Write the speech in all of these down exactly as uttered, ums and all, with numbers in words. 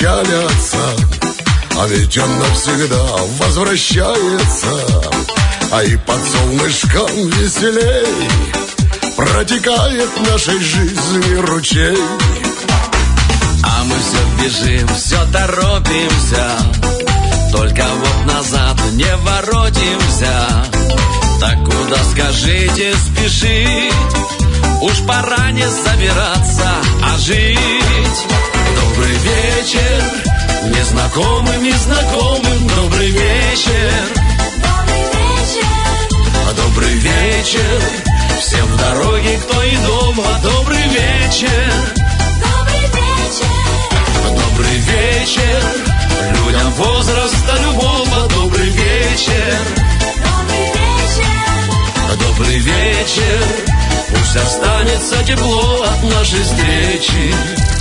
печалятся, а ведь он навсегда возвращается. А и под солнышком веселей протекает в нашей жизни ручей. А мы все бежим, все торопимся, только вот назад не воротимся. Так куда, скажите, спешить? Уж пора не собираться, а жить. Добрый вечер, незнакомым, незнакомым. Добрый вечер, добрый вечер, добрый вечер. Всем в дороге, кто и дома. Добрый вечер, добрый вечер, добрый вечер. Людям возраста любого. Добрый вечер, добрый вечер, добрый вечер. Пусть останется тепло от нашей встречи.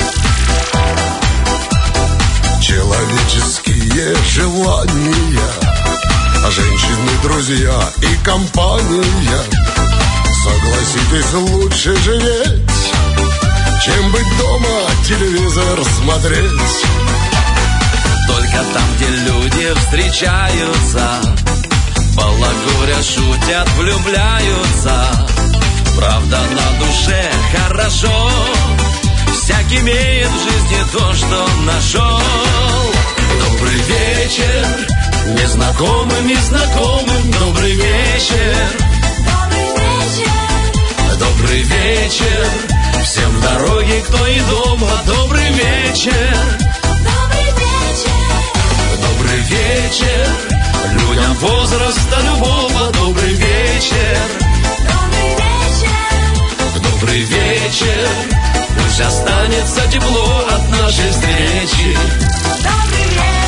Человеческие желания, женщины, друзья и компания. Согласитесь, лучше живеть, чем быть дома, телевизор смотреть. Только там, где люди встречаются, балагурят, шутят, влюбляются. Правда, на душе хорошо, всякий имеет в жизни то, что нашел. Добрый вечер, незнакомым, незнакомым. Добрый вечер, добрый вечер, добрый вечер. Всем в дороге, кто и дома. Добрый вечер, добрый вечер, добрый вечер. Людям возраста любого. Добрый вечер, добрый вечер, добрый вечер. Пусть останется тепло от нашей встречи. добрый вечер.